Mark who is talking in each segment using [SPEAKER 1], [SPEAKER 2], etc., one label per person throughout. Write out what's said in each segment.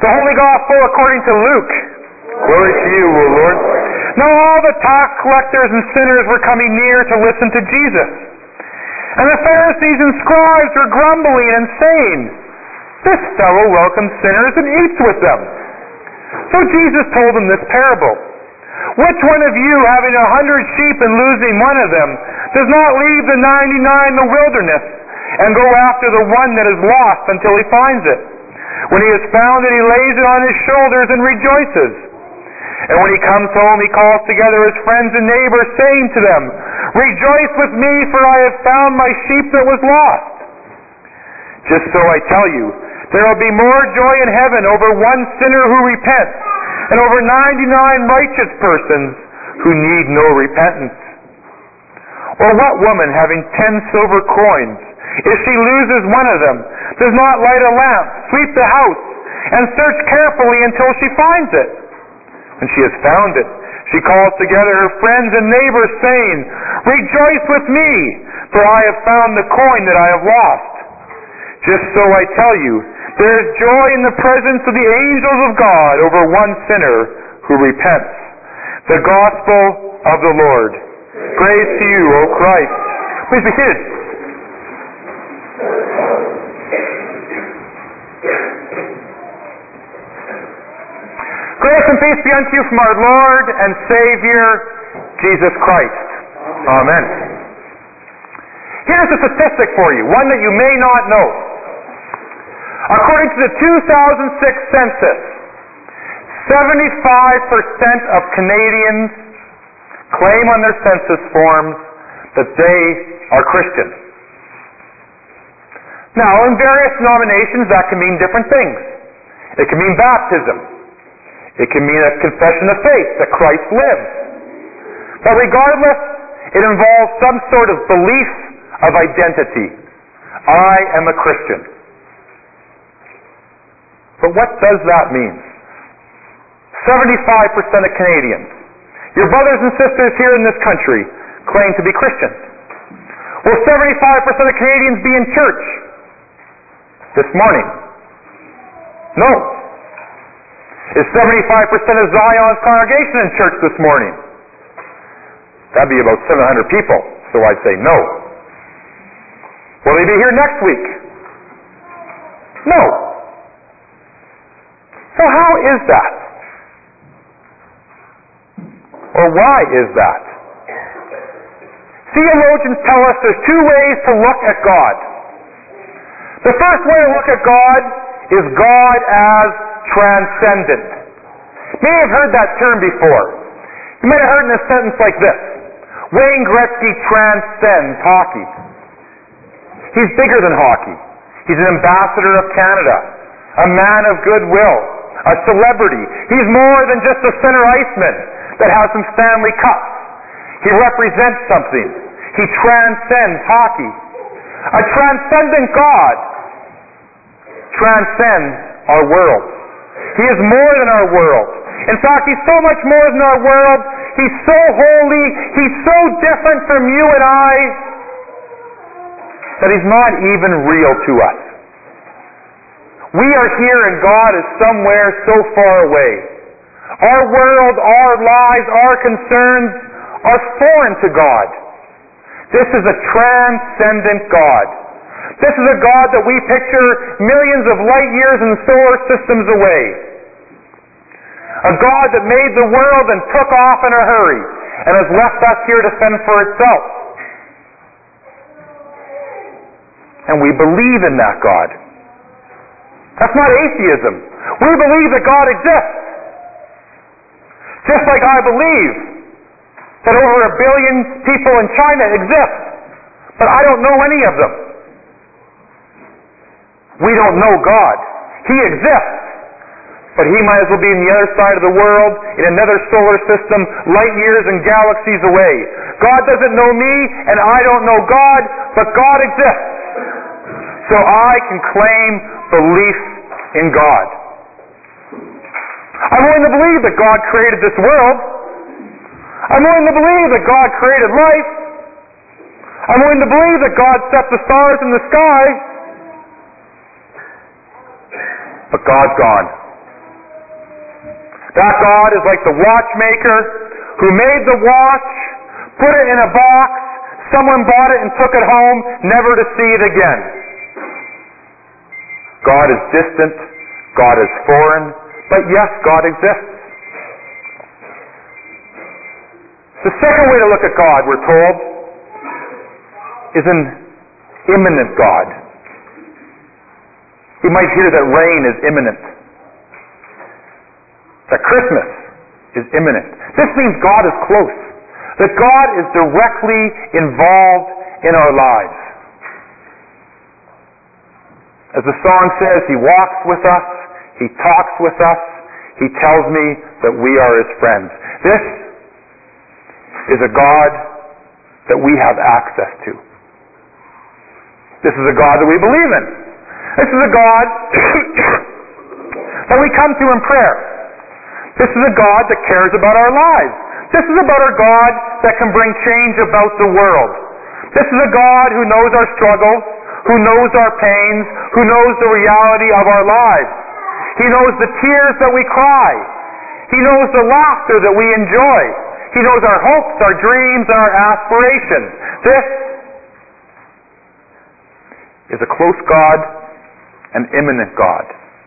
[SPEAKER 1] The Holy Gospel according to Luke.
[SPEAKER 2] Glory to you, O Lord.
[SPEAKER 1] Now all the tax collectors and sinners were coming near to listen to Jesus. And the Pharisees and scribes were grumbling and saying, "This fellow welcomes sinners and eats with them." So Jesus told them this parable. "Which one of you, having 100 sheep and losing one of them, does not leave the 99 in the wilderness and go after the one that is lost until he finds it? When he has found it, he lays it on his shoulders and rejoices. And when he comes home, he calls together his friends and neighbors, saying to them, 'Rejoice with me, for I have found my sheep that was lost.' Just so I tell you, there will be more joy in heaven over one sinner who repents and over 99 righteous persons who need no repentance. Or what woman, having 10 silver coins, if she loses one of them, does not light a lamp, sweep the house, and search carefully until she finds it? When she has found it, she calls together her friends and neighbors, saying, 'Rejoice with me, for I have found the coin that I have lost.' Just so I tell you, there is joy in the presence of the angels of God over one sinner who repents." The Gospel of the Lord. Praise to you, O Christ. Please be seated. Grace and peace be unto you from our Lord and Savior, Jesus Christ. Amen. Here's a statistic for you, one that you may not know. According to the 2006 census, 75% of Canadians claim on their census forms that they are Christian. Now, in various denominations, that can mean different things. It can mean baptism. It can mean a confession of faith that Christ lives. But regardless, it involves some sort of belief of identity. I am a Christian. But what does that mean? 75% of Canadians, your brothers and sisters here in this country, claim to be Christians. Will 75% of Canadians be in church this morning? No. Is 75% of Zion's congregation in church this morning? That'd be about 700 people, so I'd say no. Will they be here next week? No. So how is that? Or why is that? Theologians tell us there's two ways to look at God. The first way to look at God is God as transcendent. You may have heard that term before. You might have heard in a sentence like this: Wayne Gretzky transcends hockey. He's bigger than hockey. He's an ambassador of Canada, a man of goodwill, a celebrity. He's more than just a center iceman that has some Stanley Cups. He represents something. He transcends hockey. A transcendent God transcends our world. He is more than our world. In fact, He's so much more than our world. He's so holy. He's so different from you and I that He's not even real to us. We are here and God is somewhere so far away. Our world, our lives, our concerns are foreign to God. This is a transcendent God. This is a God that we picture millions of light years and solar systems away. A God that made the world and took off in a hurry and has left us here to fend for itself. And we believe in that God. That's not atheism. We believe that God exists. Just like I believe that over 1 billion people in China exist, but I don't know any of them. We don't know God. He exists, but He might as well be on the other side of the world, in another solar system, light years and galaxies away. God doesn't know me, and I don't know God, but God exists. So I can claim belief in God. I'm willing to believe that God created this world. I'm willing to believe that God created life. I'm willing to believe that God set the stars in the sky. But God's gone. That God is like the watchmaker who made the watch, put it in a box, someone bought it and took it home, never to see it again. God is distant, God is foreign, but yes, God exists. The second way to look at God, we're told, is an imminent God. You might hear that rain is imminent, that Christmas is imminent. This means God is close, that God is directly involved in our lives. As the song says, He walks with us, He talks with us, He tells me that we are His friends. This is a God that we have access to. This is a God that we believe in. This is a God that we come to in prayer. This is a God that cares about our lives. This is about a God that can bring change about the world. This is a God who knows our struggles, who knows our pains, who knows the reality of our lives. He knows the tears that we cry. He knows the laughter that we enjoy. He knows our hopes, our dreams, and our aspirations. This is a close God, an imminent God.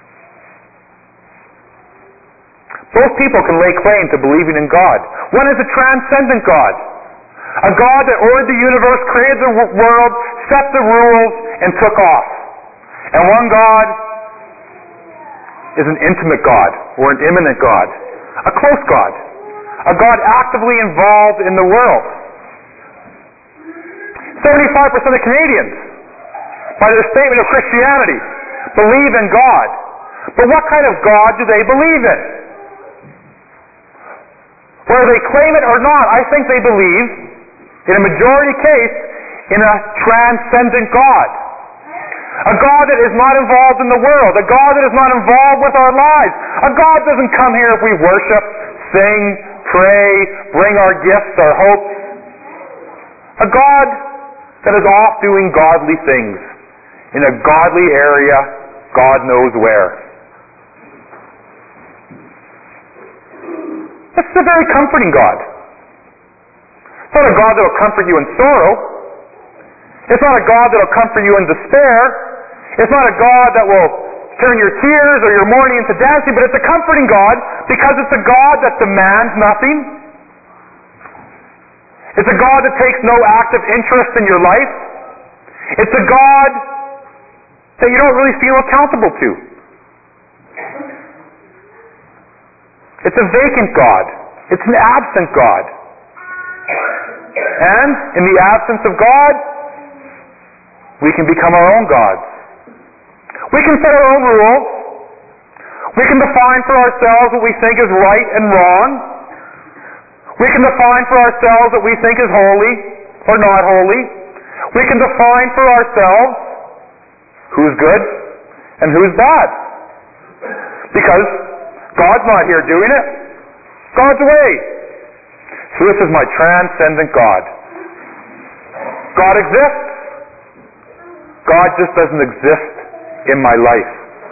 [SPEAKER 1] Both people can lay claim to believing in God. One is a transcendent God, a God that ordered the universe, created the world, set the rules, and took off. And one God is an intimate God, or an imminent God, a close God, a God actively involved in the world. 75% of Canadians, by their statement of Christianity, believe in God. But what kind of God do they believe in? Whether they claim it or not, I think they believe, in a majority case, in a transcendent God. A God that is not involved in the world. A God that is not involved with our lives. A God doesn't come here if we worship, sing, pray, bring our gifts, our hopes. A God that is off doing godly things in a godly area, God knows where. This is a very comforting God. It's not a God that will comfort you in sorrow. It's not a God that will comfort you in despair. It's not a God that will turn your tears or your mourning into dancing, but it's a comforting God because it's a God that demands nothing. It's a God that takes no active interest in your life. It's a God that you don't really feel accountable to. It's a vacant God. It's an absent God. And in the absence of God, we can become our own gods. We can set our own rules. We can define for ourselves what we think is right and wrong. We can define for ourselves what we think is holy or not holy. We can define for ourselves who's good and who's bad. Because God's not here doing it. God's away. So this is my transcendent God. God exists. God just doesn't exist in my life.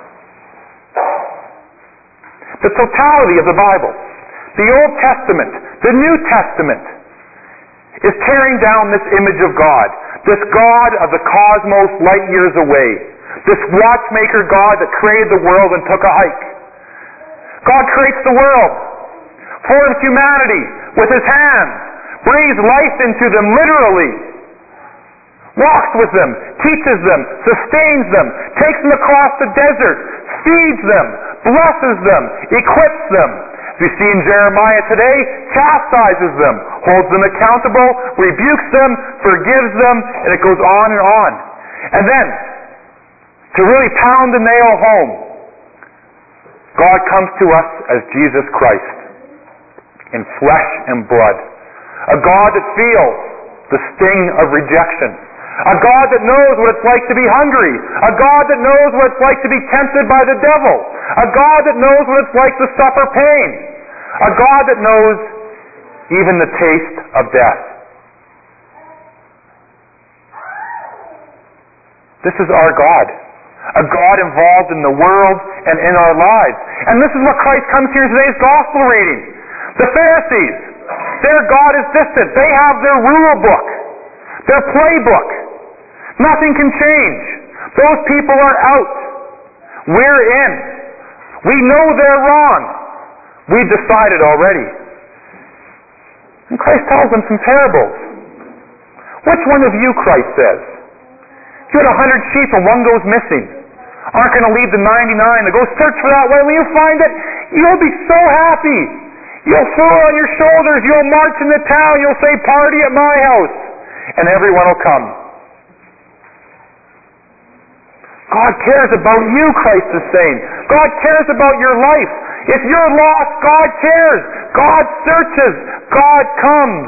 [SPEAKER 1] The totality of the Bible, the Old Testament, the New Testament, is tearing down this image of God, this God of the cosmos light years away, this watchmaker God that created the world and took a hike. God creates the world, forms humanity with His hands, breathes life into them literally, walks with them, teaches them, sustains them, takes them across the desert, feeds them, blesses them, equips them. As we see in Jeremiah today, chastises them, holds them accountable, rebukes them, forgives them, and it goes on and on. And then, to really pound the nail home, God comes to us as Jesus Christ, in flesh and blood. A God that feels the sting of rejection. A God that knows what it's like to be hungry. A God that knows what it's like to be tempted by the devil. A God that knows what it's like to suffer pain. A God that knows even the taste of death. This is our God. a God involved in the world and in our lives. And this is what Christ comes here in today's gospel reading. The Pharisees, their God is distant. They have their rule book, their playbook. Nothing can change. Those people are out. We're in. We know they're wrong. We've decided already. And Christ tells them some parables. Which one of you, Christ says, if you had 100 sheep and one goes missing, aren't going to leave the 99 to go search for that one? When you find it, you'll be so happy. You'll throw it on your shoulders. You'll march in the town. You'll say, "Party at my house." And everyone will come. God cares about you, Christ is saying. God cares about your life. If you're lost, God cares. God searches. God comes.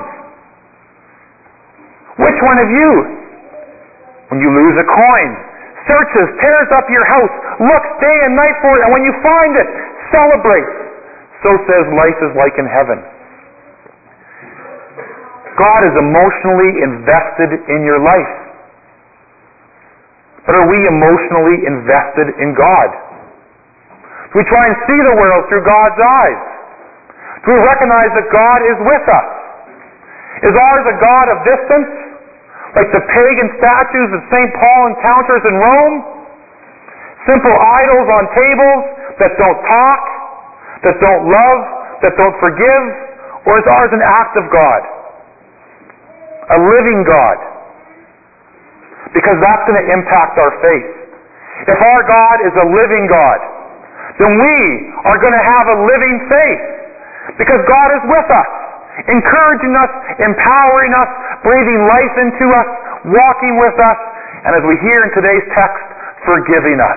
[SPEAKER 1] Which one of you, when you lose a coin, searches, tears up your house, looks day and night for it, and when you find it, celebrates? So says life is like in heaven. God is emotionally invested in your life. But are we emotionally invested in God? Do we try and see the world through God's eyes? Do we recognize that God is with us? Is ours a God of distance, like the pagan statues that St. Paul encounters in Rome? Simple idols on tables that don't talk, that don't love, that don't forgive? Or is ours an active God? A living God? Because that's going to impact our faith. If our God is a living God, then we are going to have a living faith. Because God is with us, encouraging us, empowering us, breathing life into us, walking with us, and as we hear in today's text, forgiving us.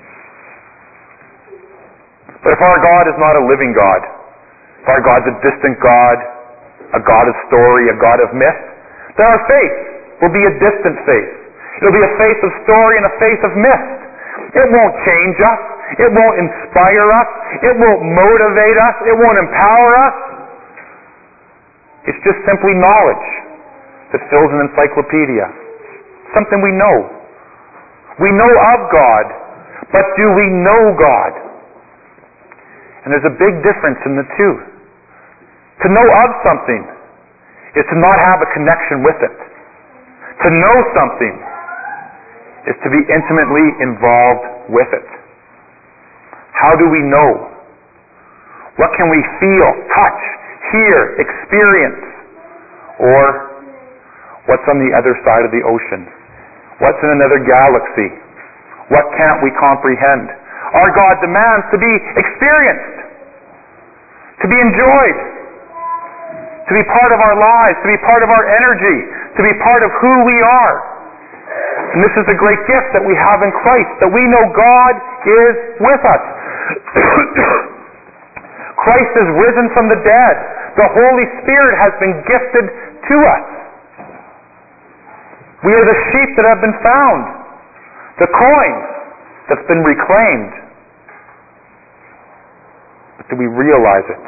[SPEAKER 1] But if our God is not a living God, if our God's a distant God, a God of story, a God of myth, then our faith will be a distant faith. It'll be a faith of story and a faith of myth. It won't change us. It won't inspire us. It won't motivate us. It won't empower us. It's just simply knowledge that fills an encyclopedia. Something we know. We know of God, but do we know God? And there's a big difference in the two. To know of something is to not have a connection with it. To know something is to be intimately involved with it. How do we know? What can we feel, touch, hear, experience? Or what's on the other side of the ocean? What's in another galaxy? What can't we comprehend? Our God demands to be experienced, to be enjoyed, to be part of our lives, to be part of our energy, to be part of who we are. And this is the great gift that we have in Christ, that we know God is with us. Christ is risen from the dead. The Holy Spirit has been gifted to us. We are the sheep that have been found, the coin that's been reclaimed. But do we realize it?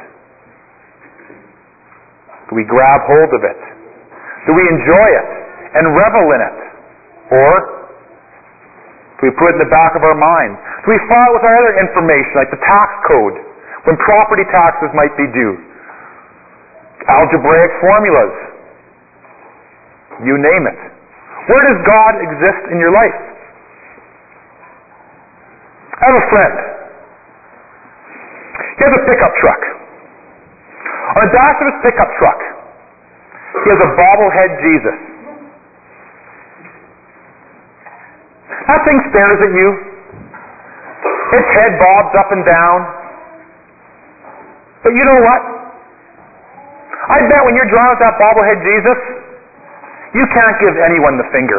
[SPEAKER 1] Do we grab hold of it? Do we enjoy it and revel in it? Or do we put it in the back of our mind? Do we follow with our other information, like the tax code, when property taxes might be due? Algebraic formulas. You name it. Where does God exist in your life? I have a friend. He has a pickup truck. On the dash of his pickup truck, he has a bobblehead Jesus. That thing stares at you. Its head bobs up and down. But you know what? I bet when you're driving with that bobblehead Jesus, you can't give anyone the finger.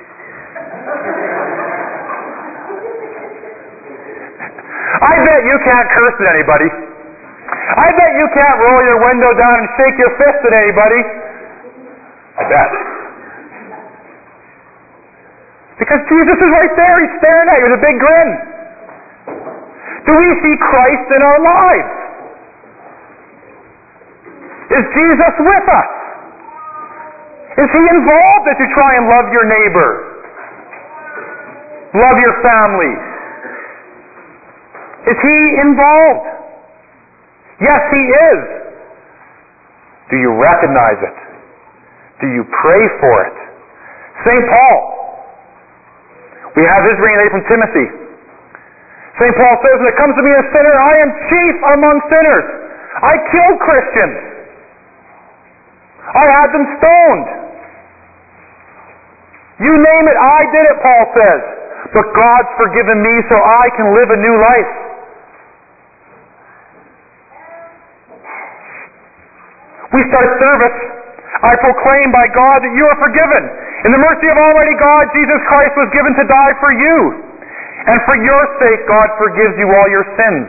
[SPEAKER 1] I bet you can't curse at anybody. I bet you can't roll your window down and shake your fist at anybody. I bet. Because Jesus is right there. He's staring at you with a big grin. Do we see Christ in our lives? Is Jesus with us? Is he involved as you try and love your neighbor? Love your family. Is He involved? Yes, He is. Do you recognize it? Do you pray for it? St. Paul. We have his reading from Timothy. St. Paul says, when it comes to being a sinner, I am chief among sinners. I killed Christians. I had them stoned. You name it, I did it, Paul says. But God's forgiven me so I can live a new life. We start service. I proclaim by God that you are forgiven. In the mercy of Almighty God, Jesus Christ was given to die for you. And for your sake, God forgives you all your sins.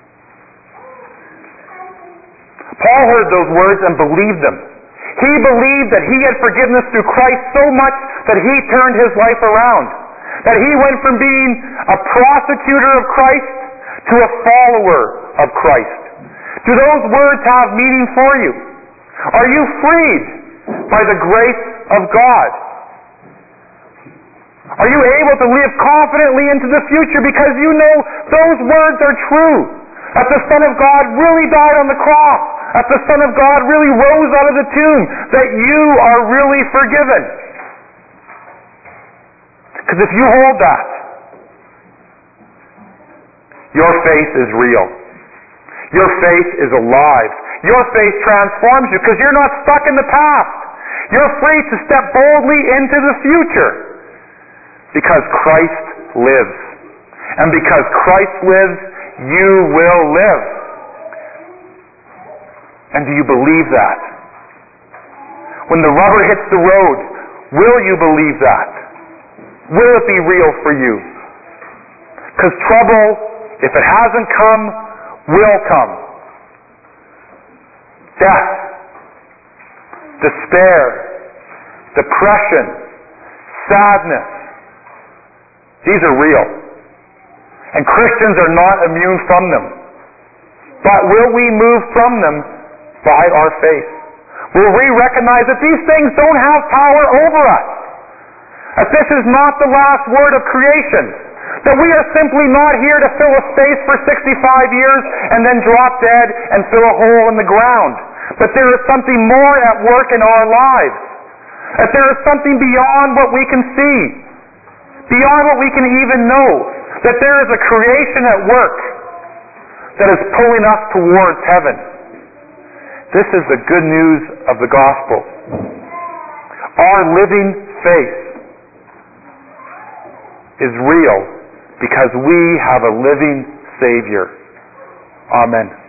[SPEAKER 1] Paul heard those words and believed them. He believed that he had forgiveness through Christ so much that he turned his life around. That he went from being a prosecutor of Christ to a follower of Christ. Do those words have meaning for you? Are you freed by the grace of God? Are you able to live confidently into the future because you know those words are true? That the Son of God really died on the cross. That the Son of God really rose out of the tomb. That you are really forgiven. Because if you hold that, your faith is real. Your faith is alive. Your faith transforms you because you're not stuck in the past. You're free to step boldly into the future because Christ lives. And because Christ lives, you will live. And do you believe that? When the rubber hits the road, will you believe that? Will it be real for you? Because trouble, if it hasn't come, will come. Death, despair, depression, sadness. These are real. And Christians are not immune from them. But will we move from them by our faith? Will we recognize that these things don't have power over us? That this is not the last word of creation. That we are simply not here to fill a space for 65 years and then drop dead and fill a hole in the ground. But there is something more at work in our lives. That there is something beyond what we can see. Beyond what we can even know. That there is a creation at work that is pulling us towards heaven. This is the good news of the gospel. Our living faith is real because we have a living Savior. Amen.